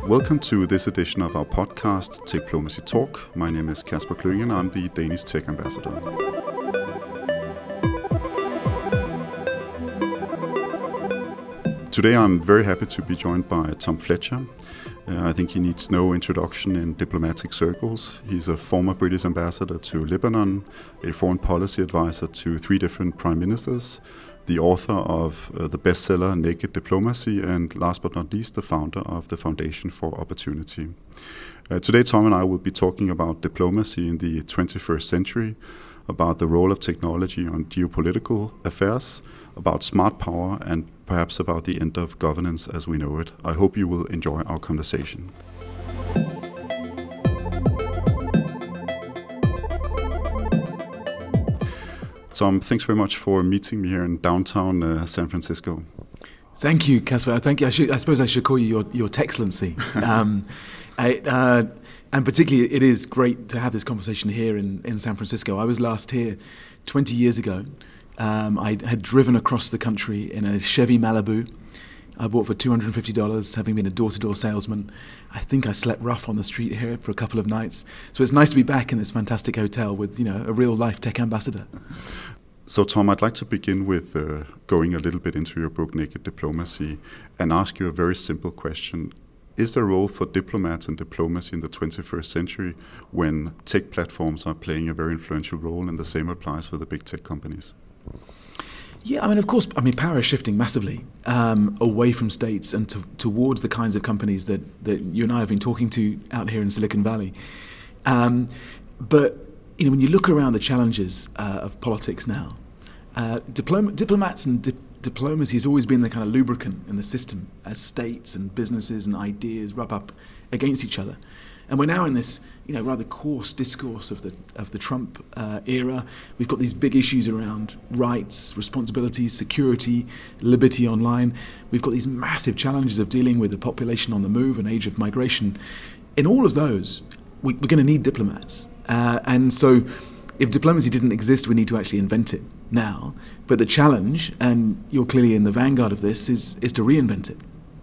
Welcome to this edition of our podcast, Techplomacy Talk. My name is Kasper Klynge and I'm the Danish Tech Ambassador. Today I'm very happy to be joined by Tom Fletcher. I think he needs no introduction in diplomatic circles. He's a former British ambassador to Lebanon, a foreign policy advisor to 3 different prime ministers, the author of the bestseller Naked Diplomacy, and last but not least, the founder of the Foundation for Opportunity. Today, Tom and I will be talking about diplomacy in the 21st century, about the role of technology on geopolitical affairs, about smart power, and perhaps about the end of governance as we know it. I hope you will enjoy our conversation. Tom, thanks very much for meeting me here in downtown San Francisco. Thank you, Kasper. Thank you. I suppose I should call you your Techcellency. And particularly, it is great to have this conversation here in San Francisco. I was last here 20 years ago. I had driven across the country in a Chevy Malibu. I bought for $250, having been a door-to-door salesman. I think I slept rough on the street here for a couple of nights. So it's nice to be back in this fantastic hotel with, a real-life tech ambassador. So, Tom, I'd like to begin with going a little bit into your book, Naked Diplomacy, and ask you a very simple question. Is there a role for diplomats and diplomacy in the 21st century when tech platforms are playing a very influential role, and the same applies for the big tech companies? Yeah, of course, power is shifting massively away from states and towards the kinds of companies that you and I have been talking to out here in Silicon Valley. But when you look around the challenges of politics now, diplomats and diplomacy has always been the kind of lubricant in the system as states and businesses and ideas rub up against each other. And we're now in this, rather coarse discourse of the Trump era. We've got these big issues around rights, responsibilities, security, liberty online. We've got these massive challenges of dealing with the population on the move and age of migration. In all of those, we're going to need diplomats. And so if diplomacy didn't exist, we need to actually invent it now. But the challenge, and you're clearly in the vanguard of this, is to reinvent it.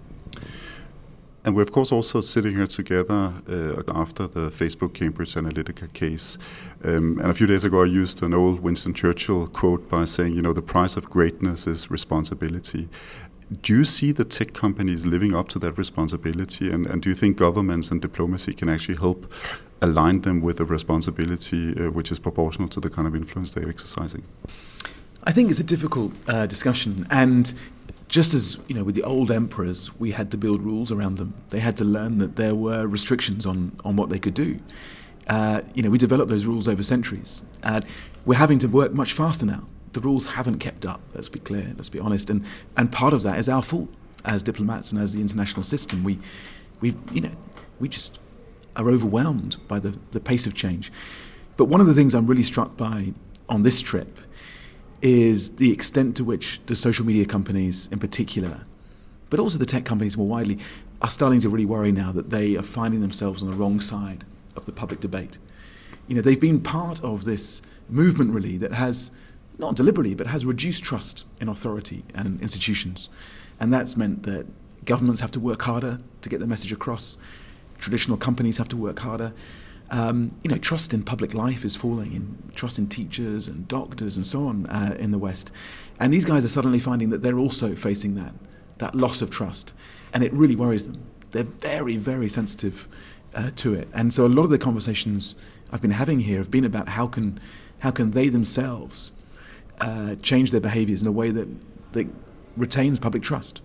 And we're, of course, also sitting here together after the Facebook Cambridge Analytica case. And a few days ago, I used an old Winston Churchill quote by saying, the price of greatness is responsibility. Do you see the tech companies living up to that responsibility? And do you think governments and diplomacy can actually help align them with a responsibility which is proportional to the kind of influence they're exercising? I think it's a difficult discussion. And just as, with the old emperors, we had to build rules around them. They had to learn that there were restrictions on what they could do. We developed those rules over centuries. We're having to work much faster now. The rules haven't kept up, let's be clear, let's be honest. And part of that is our fault as diplomats and as the international system. We just are overwhelmed by the pace of change. But one of the things I'm really struck by on this trip is the extent to which the social media companies in particular, but also the tech companies more widely, are starting to really worry now that they are finding themselves on the wrong side of the public debate. They've been part of this movement really that has, not deliberately, but has reduced trust in authority and institutions. And that's meant that governments have to work harder to get their message across. Traditional companies have to work harder. Trust in public life is falling, in trust in teachers and doctors and so on in the West. And these guys are suddenly finding that they're also facing that loss of trust. And it really worries them. They're very, very sensitive to it. And so a lot of the conversations I've been having here have been about how can they themselves change their behaviors in a way that retains public trust.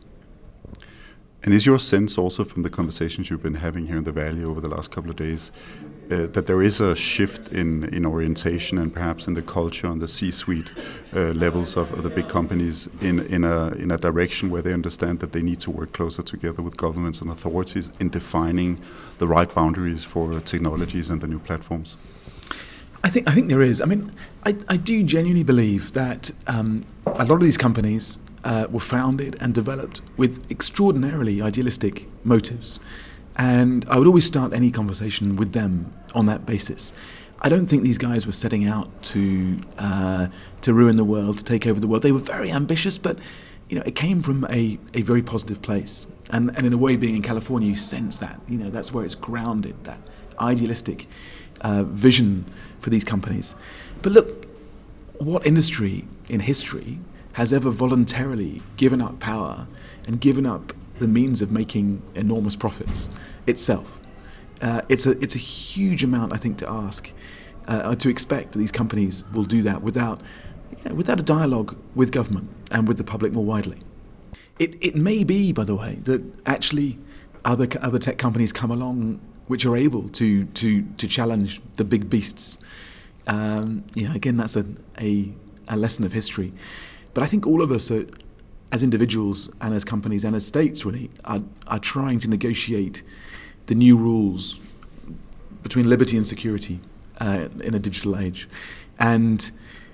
And is your sense also from the conversations you've been having here in the Valley over the last couple of days that there is a shift in orientation and perhaps in the culture and the C-suite levels of the big companies in a direction where they understand that they need to work closer together with governments and authorities in defining the right boundaries for technologies and the new platforms? I think there is. I do genuinely believe that a lot of these companies were founded and developed with extraordinarily idealistic motives. And I would always start any conversation with them on that basis. I don't think these guys were setting out to ruin the world, to take over the world. They were very ambitious, but it came from a very positive place. And in a way, being in California, you sense that. That's where it's grounded, that idealistic vision for these companies. But look, what industry in history has ever voluntarily given up power and given up the means of making enormous profits itself? It's a huge amount, I think, to ask, to expect that these companies will do that without a dialogue with government and with the public more widely. It may be, by the way, that actually other tech companies come along which are able to challenge the big beasts. Again, that's a lesson of history. But I think all of us, as individuals and as companies and as states, really, are trying to negotiate the new rules between liberty and security in a digital age. And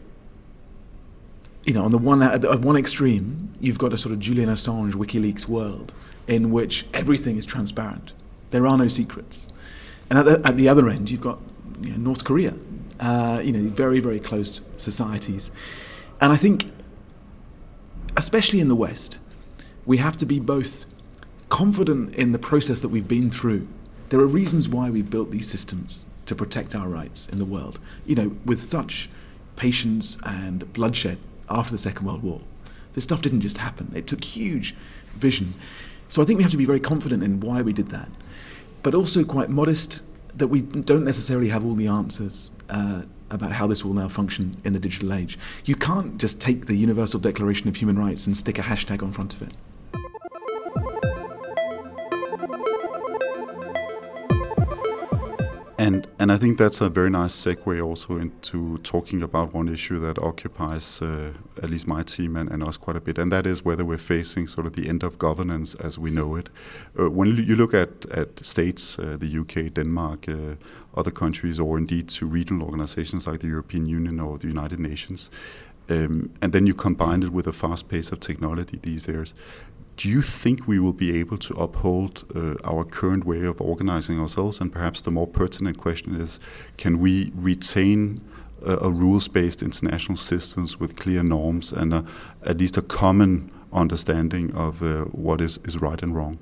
on at one extreme, you've got a sort of Julian Assange, WikiLeaks world in which everything is transparent. There are no secrets. And at the other end, you've got North Korea, very, very closed societies. And I think, especially in the West, we have to be both confident in the process that we've been through. There are reasons why we built these systems to protect our rights in the world, with such patience and bloodshed after the Second World War. This stuff didn't just happen. It took huge vision. So I think we have to be very confident in why we did that, but also quite modest that we don't necessarily have all the answers about how this will now function in the digital age. You can't just take the Universal Declaration of Human Rights and stick a hashtag on front of it. And I think that's a very nice segue also into talking about one issue that occupies at least my team and us quite a bit, and that is whether we're facing sort of the end of governance as we know it. When you look at states, the UK, Denmark, other countries, or indeed to regional organizations like the European Union or the United Nations, and then you combine it with a fast pace of technology these days, do you think we will be able to uphold our current way of organizing ourselves? And perhaps the more pertinent question is, can we retain a rules-based international systems with clear norms and at least a common understanding of what is right and wrong?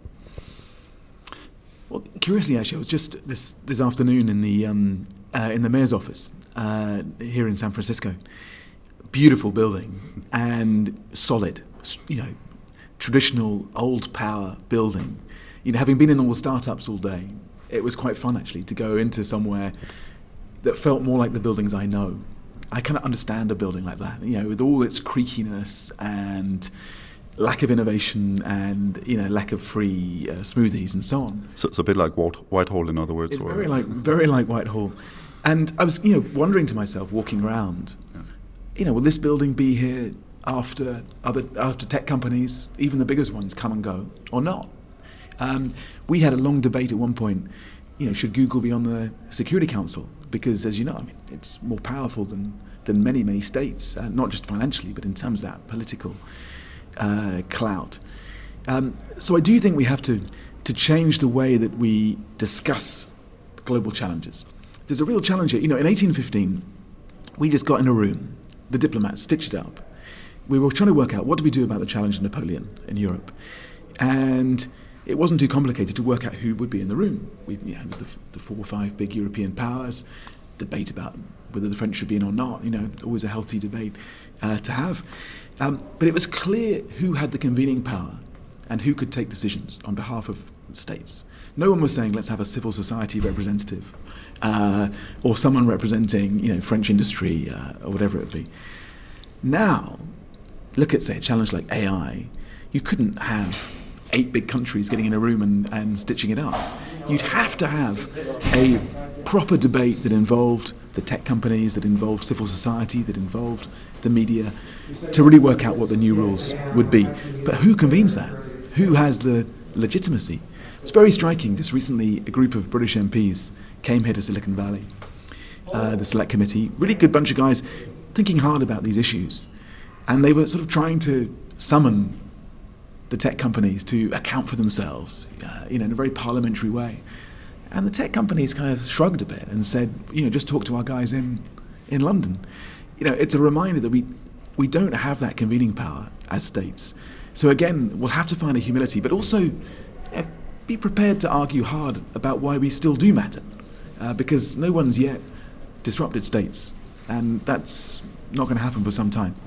Well, curiously, actually, I was just this afternoon in the mayor's office here in San Francisco. Beautiful building and solid, traditional old power building. Having been in all the startups all day, it was quite fun actually to go into somewhere that felt more like the buildings I know. I kind of understand a building like that, with all its creakiness and lack of innovation and lack of free smoothies and so on. So it's a bit like Whitehall, in other words. It's very like Whitehall. And I was wondering to myself, walking around, will this building be here after tech companies, even the biggest ones, come and go, or not? We had a long debate at one point, should Google be on the Security Council? Because, as you know, it's more powerful than many, many states, not just financially, but in terms of that political clout. So I do think we have to change the way that we discuss global challenges. There's a real challenge here. In 1815, we just got in a room, the diplomats stitched it up. We were trying to work out what do we do about the challenge of Napoleon in Europe. And it wasn't too complicated to work out who would be in the room. It was the 4 or 5 big European powers, debate about whether the French should be in or not, always a healthy debate to have. But it was clear who had the convening power and who could take decisions on behalf of the states. No one was saying, let's have a civil society representative or someone representing, French industry or whatever it be. Now, look at, say, a challenge like AI. You couldn't have 8 big countries getting in a room and stitching it up. You'd have to have a proper debate that involved the tech companies, that involved civil society, that involved the media, to really work out what the new rules would be. But who convenes that? Who has the legitimacy? It's very striking. Just recently, a group of British MPs came here to Silicon Valley, the Select Committee, really good bunch of guys thinking hard about these issues. And they were sort of trying to summon the tech companies to account for themselves, in a very parliamentary way. And the tech companies kind of shrugged a bit and said, just talk to our guys in London. It's a reminder that we don't have that convening power as states. So again, we'll have to find a humility, but also be prepared to argue hard about why we still do matter, because no one's yet disrupted states, and that's not going to happen for some time.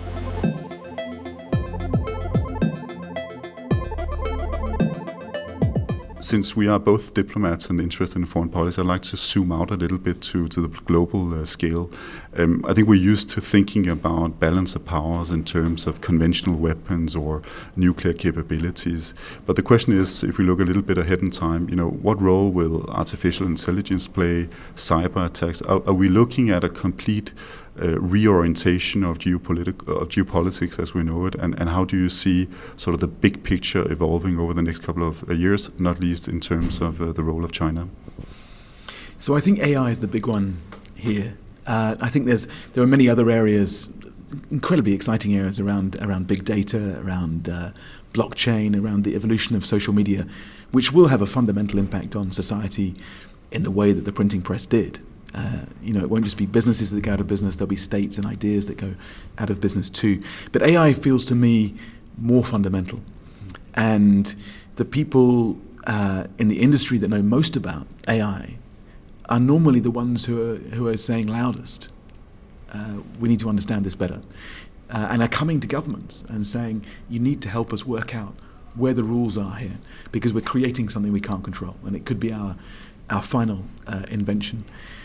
Since we are both diplomats and interested in foreign policy, I'd like to zoom out a little bit to the global scale. I think we're used to thinking about balance of powers in terms of conventional weapons or nuclear capabilities. But the question is, if we look a little bit ahead in time, what role will artificial intelligence play, cyber attacks? Are we looking at a complete reorientation of geopolitics as we know it, and how do you see sort of the big picture evolving over the next couple of years, not least in terms of the role of China? So I think AI is the big one here. I think there are many other areas, incredibly exciting areas around big data, around blockchain, around the evolution of social media, which will have a fundamental impact on society in the way that the printing press did. It won't just be businesses that go out of business, there'll be states and ideas that go out of business too. But AI feels to me more fundamental. And the people in the industry that know most about AI are normally the ones who are saying loudest, we need to understand this better. And are coming to governments and saying, you need to help us work out where the rules are here, because we're creating something we can't control, and it could be our final invention.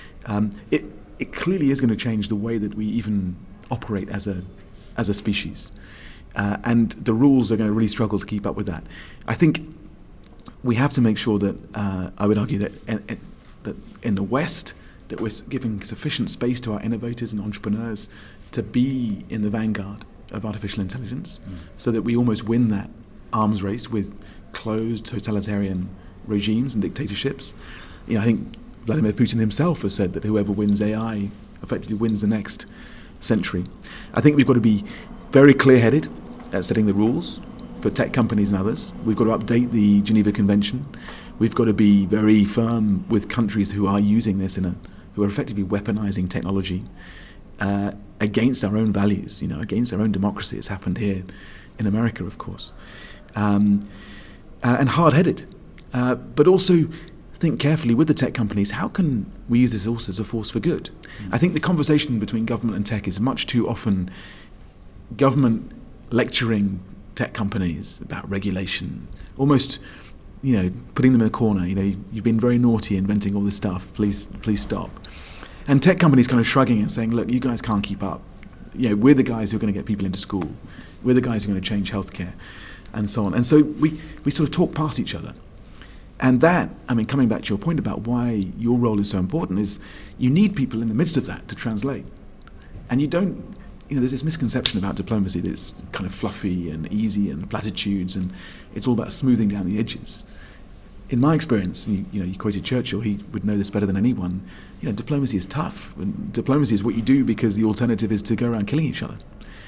It clearly is going to change the way that we even operate as a species, and the rules are going to really struggle to keep up with that. I think we have to make sure that I would argue that in the West that we're giving sufficient space to our innovators and entrepreneurs to be in the vanguard of artificial intelligence, so that we almost win that arms race with closed totalitarian regimes and dictatorships. I think Vladimir Putin himself has said that whoever wins AI effectively wins the next century. I think we've got to be very clear-headed at setting the rules for tech companies and others. We've got to update the Geneva Convention. We've got to be very firm with countries who are using this who are effectively weaponizing technology against our own values, against our own democracy. It's happened here in America, of course. And hard-headed, but also think carefully with the tech companies, how can we use this also as a force for good? I think the conversation between government and tech is much too often government lecturing tech companies about regulation, almost, putting them in a corner. You've been very naughty inventing all this stuff, please stop. And tech companies kind of shrugging and saying, look, you guys can't keep up. We're the guys who are going to get people into school. We're the guys who are going to change healthcare, and so on. And so we sort of talk past each other. And that, coming back to your point about why your role is so important, is you need people in the midst of that to translate. And you don't, there's this misconception about diplomacy that it's kind of fluffy and easy and platitudes, and it's all about smoothing down the edges. In my experience, you quoted Churchill, he would know this better than anyone, diplomacy is tough. And diplomacy is what you do because the alternative is to go around killing each other.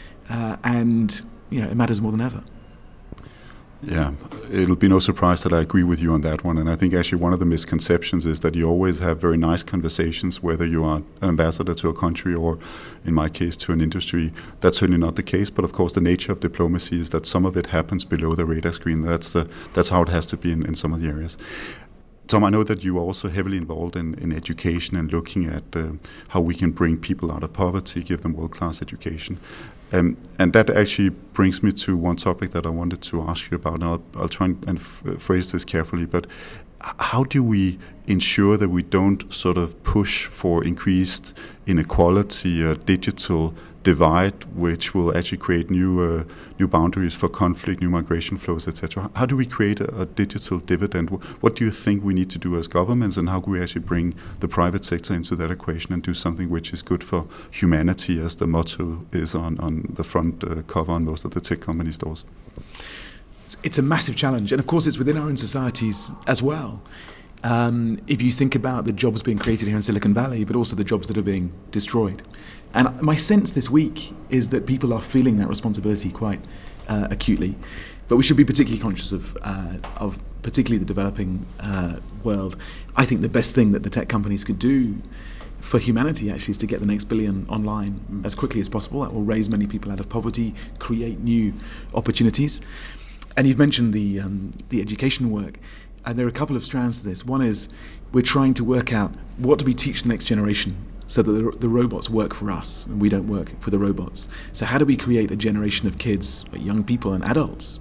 And it matters more than ever. Yeah, it'll be no surprise that I agree with you on that one. And I think actually one of the misconceptions is that you always have very nice conversations, whether you are an ambassador to a country or, in my case, to an industry. That's certainly not the case. But of course, the nature of diplomacy is that some of it happens below the radar screen. That's how it has to be in some of the areas. Tom, I know that you are also heavily involved in education and looking at how we can bring people out of poverty, give them world-class education. And that actually brings me to one topic that I wanted to ask you about. And I'll try and phrase this carefully, but how do we ensure that we don't sort of push for increased inequality, a digital divide, which will actually create new boundaries for conflict, new migration flows, etc.? How do we create a digital dividend? What do you think we need to do as governments, and how can we actually bring the private sector into that equation and do something which is good for humanity, as the motto is on the front cover on most of the tech company stores? It's a massive challenge, and of course it's within our own societies as well. If you think about the jobs being created here in Silicon Valley, but also the jobs that are being destroyed. And my sense this week is that people are feeling that responsibility quite acutely. But we should be particularly conscious of particularly the developing world. I think the best thing that the tech companies could do for humanity actually is to get the next billion online as quickly as possible. That will raise many people out of poverty, create new opportunities. And you've mentioned the education work. And there are a couple of strands to this. One is we're trying to work out what do we teach the next generation so that the robots work for us and we don't work for the robots. So how do we create a generation of kids, young people and adults,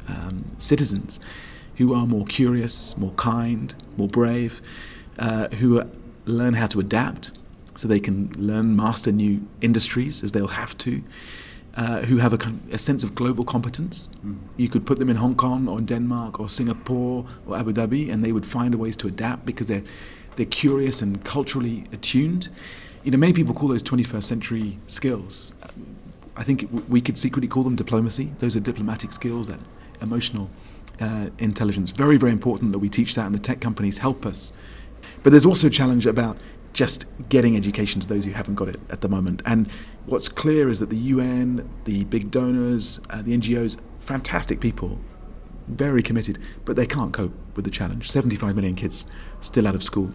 citizens, who are more curious, more kind, more brave, who learn how to adapt so they can master new industries as they'll have to, who have a sense of global competence. You could put them in Hong Kong or Denmark or Singapore or Abu Dhabi and they would find ways to adapt because they're curious and culturally attuned. Many people call those 21st century skills. I think we could secretly call them diplomacy. Those are diplomatic skills, that emotional intelligence. Very, very important that we teach that and the tech companies help us. But there's also a challenge about just getting education to those who haven't got it at the moment. And what's clear is that the UN, the big donors, the NGOs, fantastic people, very committed, but they can't cope with the challenge. 75 million kids still out of school.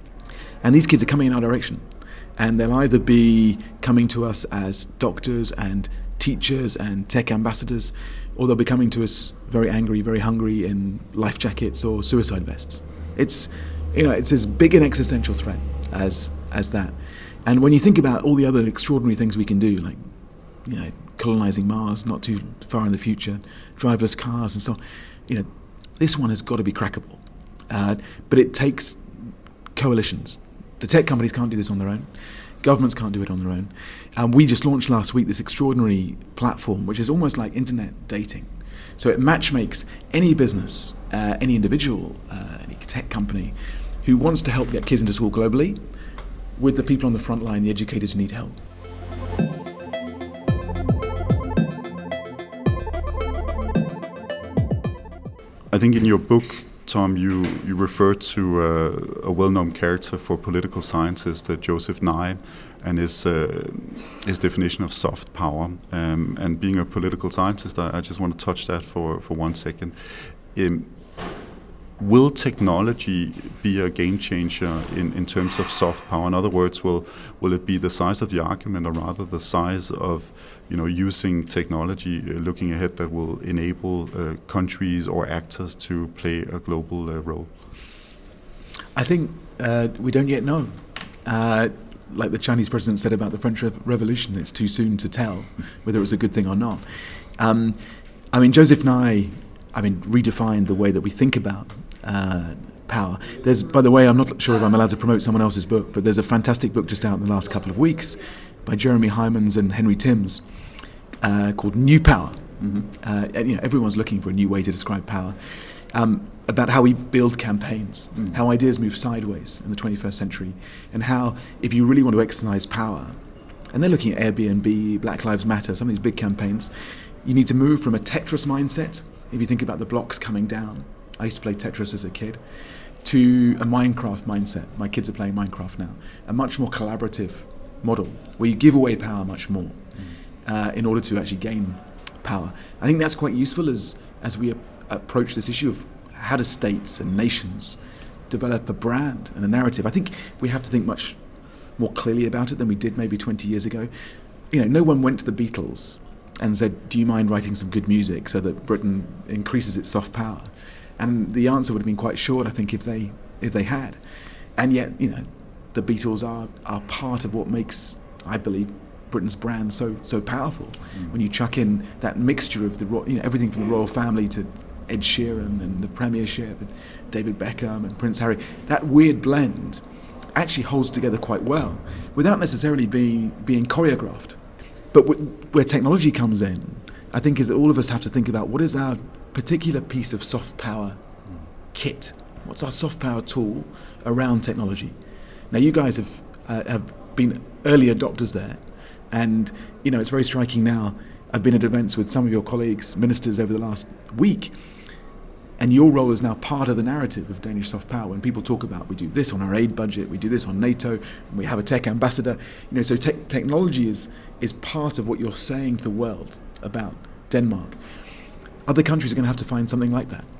And these kids are coming in our direction. And they'll either be coming to us as doctors and teachers and tech ambassadors, or they'll be coming to us very angry, very hungry in life jackets or suicide vests. It's as big an existential threat as that. And when you think about all the other extraordinary things we can do, like colonizing Mars not too far in the future, driverless cars and so on, this one has got to be crackable. But it takes coalitions. The tech companies can't do this on their own. Governments can't do it on their own. And we just launched last week this extraordinary platform, which is almost like internet dating. So it matchmakes any business, any individual, any tech company who wants to help get kids into school globally with the people on the front line, the educators who need help. I think in your book, Tom, you refer to a well-known character for political scientist, Joseph Nye, and his definition of soft power. And being a political scientist, I just want to touch that for 1 second. Will technology be a game changer in terms of soft power? In other words, will it be the size of the argument, or rather the size of using technology looking ahead that will enable countries or actors to play a global role? I think we don't yet know. Like the Chinese president said about the French Revolution, it's too soon to tell whether it was a good thing or not. Joseph Nye, redefined the way that we think about power. There's, by the way, I'm not sure if I'm allowed to promote someone else's book, but there's a fantastic book just out in the last couple of weeks by Jeremy Hymans and Henry Timms called New Power. Mm-hmm. Everyone's looking for a new way to describe power. About how we build campaigns, how ideas move sideways in the 21st century, and how if you really want to exercise power, and they're looking at Airbnb, Black Lives Matter, some of these big campaigns, you need to move from a Tetris mindset, if you think about the blocks coming down. I used to play Tetris as a kid, to a Minecraft mindset. My kids are playing Minecraft now. A much more collaborative model where you give away power much more in order to actually gain power. I think that's quite useful as we approach this issue of how do states and nations develop a brand and a narrative. I think we have to think much more clearly about it than we did maybe 20 years ago. No one went to the Beatles and said, do you mind writing some good music so that Britain increases its soft power? And the answer would have been quite short, I think, if they had. And yet, the Beatles are part of what makes, I believe, Britain's brand so powerful. When you chuck in that mixture of everything from the royal family to Ed Sheeran and the Premiership and David Beckham and Prince Harry, that weird blend actually holds together quite well without necessarily being choreographed. But where technology comes in, I think, is that all of us have to think about what is our particular piece of soft power kit. What's our soft power tool around technology? Now, you guys have been early adopters there, and it's very striking now. I've been at events with some of your colleagues, ministers, over the last week, and your role is now part of the narrative of Danish soft power. When people talk about, we do this on our aid budget, we do this on NATO, and we have a tech ambassador. So technology is part of what you're saying to the world about Denmark. Other countries are going to have to find something like that,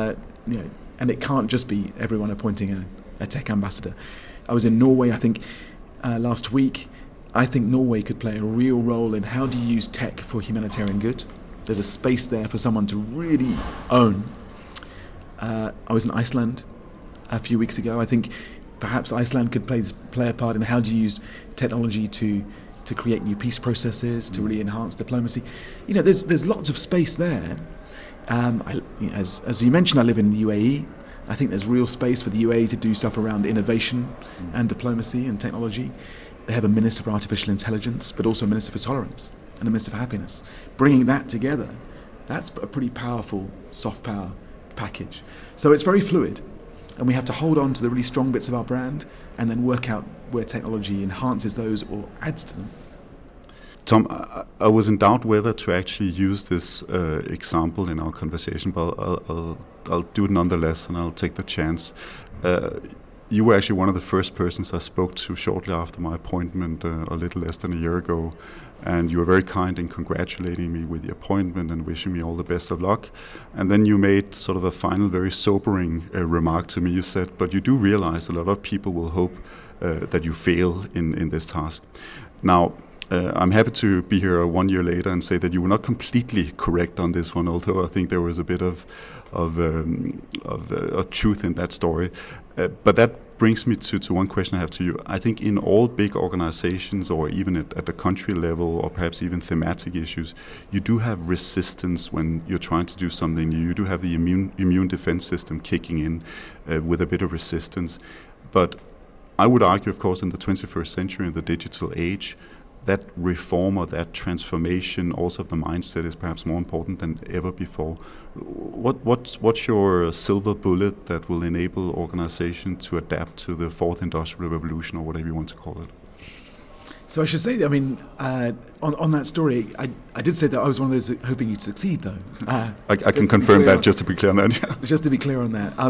and it can't just be everyone appointing a tech ambassador. I was in Norway, I think, last week, I think Norway could play a real role in how do you use tech for humanitarian good. There's a space there for someone to really own. I was in Iceland a few weeks ago. I think perhaps Iceland could play a part in how do you use technology to create new peace processes, to really enhance diplomacy. There's lots of space there. As you mentioned, I live in the UAE. I think there's real space for the UAE to do stuff around innovation and diplomacy and technology. They have a Minister for Artificial Intelligence, but also a Minister for Tolerance and a Minister for Happiness. Bringing that together, that's a pretty powerful soft power package. So it's very fluid, and we have to hold on to the really strong bits of our brand and then work out where technology enhances those or adds to them. Tom, I was in doubt whether to actually use this example in our conversation, but I'll do it nonetheless, and I'll take the chance. You were actually one of the first persons I spoke to shortly after my appointment a little less than a year ago, and you were very kind in congratulating me with the appointment and wishing me all the best of luck. And then you made sort of a final, very sobering remark to me. You said, but you do realize a lot of people will hope that you fail in this task. Now, I'm happy to be here 1 year later and say that you were not completely correct on this one, although I think there was a bit of truth in that story. But that brings me to one question I have to you. I think in all big organizations, or even at the country level, or perhaps even thematic issues, you do have resistance when you're trying to do something new. You do have the immune defense system kicking in with a bit of resistance. But I would argue, of course, in the 21st century, in the digital age, that reform or that transformation also of the mindset is perhaps more important than ever before. What's your silver bullet that will enable organization to adapt to the fourth industrial revolution, or whatever you want to call it? So I should say, on that story, I did say that I was one of those hoping you'd succeed, though. I can confirm that, just to be clear on that. Just to be clear on that.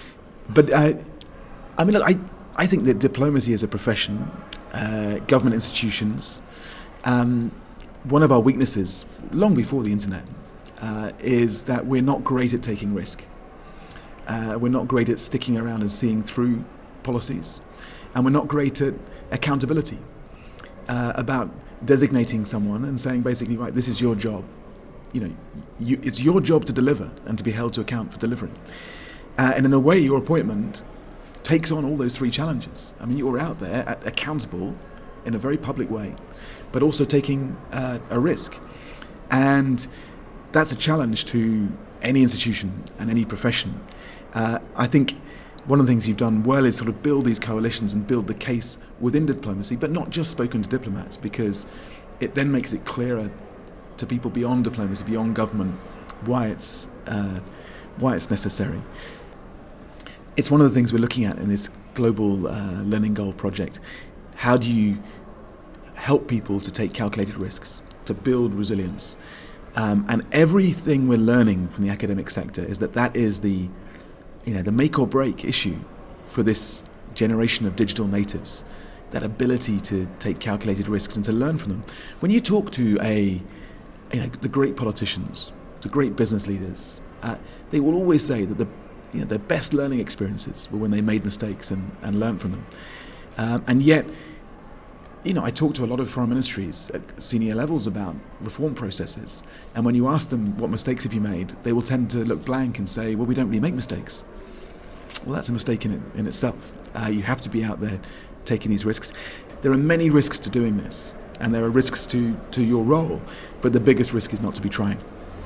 I think that diplomacy as a profession, government institutions, one of our weaknesses, long before the internet, is that we're not great at taking risk. We're not great at sticking around and seeing through policies. And we're not great at accountability, about designating someone and saying basically, right, this is your job. It's your job to deliver and to be held to account for delivering. And in a way, your appointment takes on all those three challenges. You're out there accountable in a very public way, but also taking a risk. And that's a challenge to any institution and any profession. I think one of the things you've done well is sort of build these coalitions and build the case within diplomacy, but not just spoken to diplomats, because it then makes it clearer to people beyond diplomacy, beyond government, why it's necessary. It's one of the things we're looking at in this global learning goal project. How do you help people to take calculated risks, to build resilience? And everything we're learning from the academic sector is that is the make or break issue for this generation of digital natives, that ability to take calculated risks and to learn from them. When you talk to the great politicians, the great business leaders, they will always say that their best learning experiences were when they made mistakes and learned from them. And yet, I talk to a lot of foreign ministries at senior levels about reform processes. And when you ask them, what mistakes have you made? They will tend to look blank and say, well, we don't really make mistakes. Well, that's a mistake in itself. You have to be out there taking these risks. There are many risks to doing this, and there are risks to your role, but the biggest risk is not to be trying.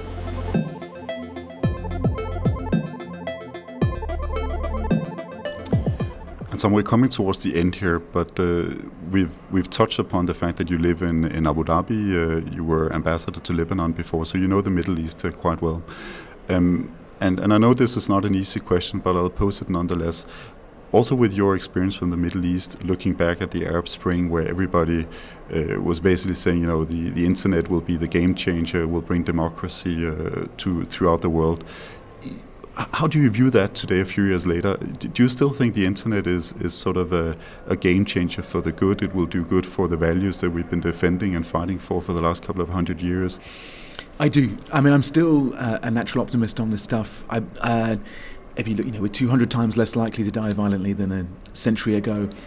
So we're coming towards the end here, but we've touched upon the fact that you live in Abu Dhabi. You were ambassador to Lebanon before, so you know the Middle East quite well. And I know this is not an easy question, but I'll pose it nonetheless. Also, with your experience from the Middle East, looking back at the Arab Spring, where everybody was basically saying, the internet will be the game changer, will bring democracy throughout the world. How do you view that today, a few years later? Do you still think the internet is sort of a game changer for the good? It will do good for the values that we've been defending and fighting for the last couple of 100 years? I do. I'm still a natural optimist on this stuff. If you look, we're 200 times less likely to die violently than a century ago.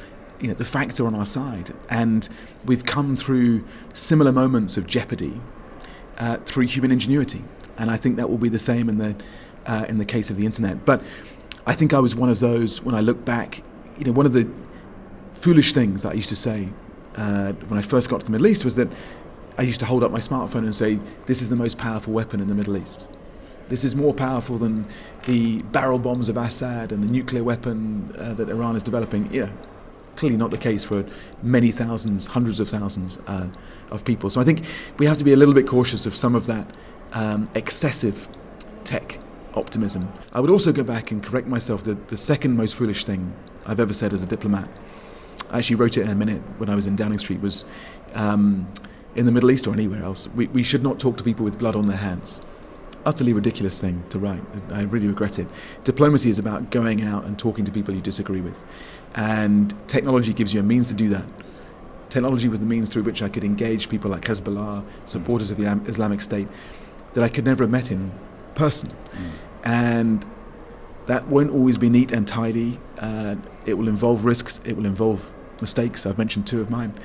the facts are on our side, and we've come through similar moments of jeopardy through human ingenuity, and I think that will be the same in the case of the internet. But I think I was one of those, when I look back, one of the foolish things that I used to say when I first got to the Middle East was that I used to hold up my smartphone and say, this is the most powerful weapon in the Middle East. This is more powerful than the barrel bombs of Assad and the nuclear weapon that Iran is developing. Clearly not the case for many thousands, hundreds of thousands of people. So I think we have to be a little bit cautious of some of that excessive tech optimism. I would also go back and correct myself that the second most foolish thing I've ever said as a diplomat, I actually wrote it in a minute when I was in Downing Street, was in the Middle East or anywhere else, we should not talk to people with blood on their hands. Utterly ridiculous thing to write. I really regret it. Diplomacy is about going out and talking to people you disagree with. And technology gives you a means to do that. Technology was the means through which I could engage people like Hezbollah, supporters of the Islamic State, that I could never have met in person. And that won't always be neat and tidy. It will involve risks. It will involve mistakes. I've mentioned 2 of mine.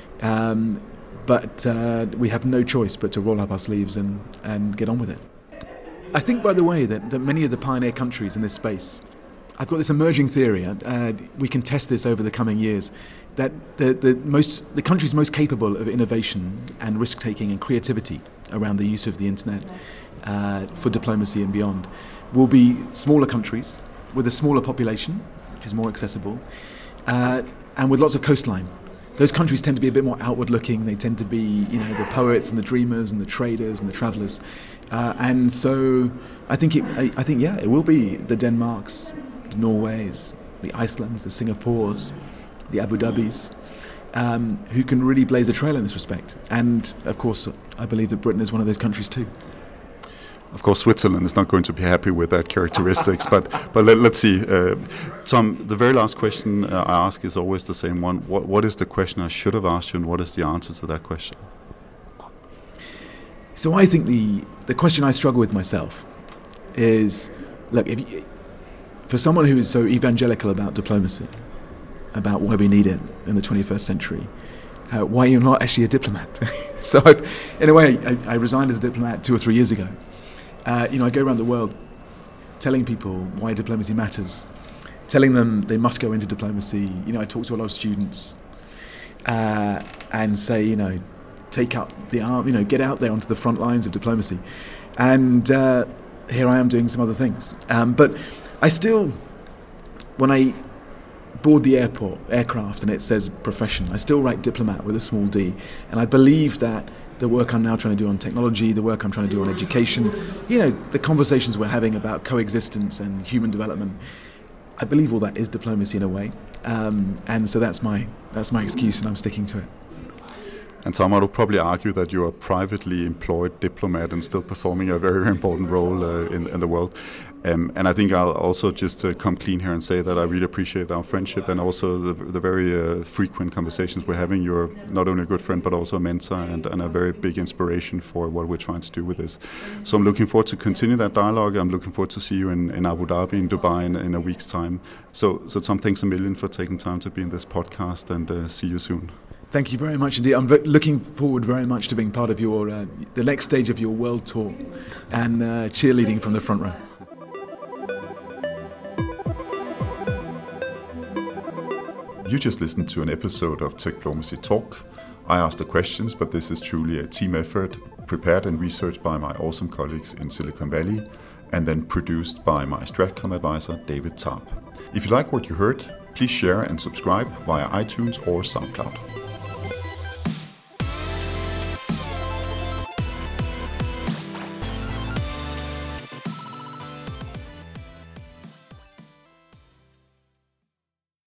But we have no choice but to roll up our sleeves and get on with it. I think, by the way, that many of the pioneer countries in this space, I've got this emerging theory, we can test this over the coming years, that the countries most capable of innovation and risk-taking and creativity around the use of the internet for diplomacy and beyond will be smaller countries with a smaller population, which is more accessible, and with lots of coastline. Those countries tend to be a bit more outward-looking. They tend to be, the poets and the dreamers and the traders and the travellers, and so I think it will be the Denmarks, the Norways, the Icelands, the Singapores, the Abu Dhabis, who can really blaze a trail in this respect. And of course, I believe that Britain is one of those countries too. Of course, Switzerland is not going to be happy with that characteristics, but let's see. Tom, the very last question I ask is always the same one. What is the question I should have asked you, and what is the answer to that question? So I think the question I struggle with myself is, look, for someone who is so evangelical about diplomacy, about why we need it in the 21st century, why you're not actually a diplomat. So in a way, I resigned as a diplomat 2 or 3 years ago. I go around the world telling people why diplomacy matters, telling them they must go into diplomacy. I talk to a lot of students and say, take up the arm, get out there onto the front lines of diplomacy. And here I am doing some other things. But I still, when I board the aircraft and it says profession, I still write diplomat with a small d. And I believe that the work I'm now trying to do on technology, the work I'm trying to do on education, the conversations we're having about coexistence and human development, I believe all that is diplomacy in a way. And so that's my excuse, and I'm sticking to it. And Tom, I would probably argue that you're a privately employed diplomat and still performing a very, very important role in the world. And I think I'll also just come clean here and say that I really appreciate our friendship and also the very frequent conversations we're having. You're not only a good friend, but also a mentor and a very big inspiration for what we're trying to do with this. So I'm looking forward to continue that dialogue. I'm looking forward to see you in Abu Dhabi, in Dubai in a week's time. So Tom, thanks a million for taking time to be in this podcast, and see you soon. Thank you very much indeed. I'm looking forward very much to being part of the next stage of your world tour and cheerleading from the front row. You just listened to an episode of Techdiplomacy Talk. I asked the questions, but this is truly a team effort, prepared and researched by my awesome colleagues in Silicon Valley, and then produced by my Stratcom advisor, David Tarp. If you like what you heard, please share and subscribe via iTunes or SoundCloud.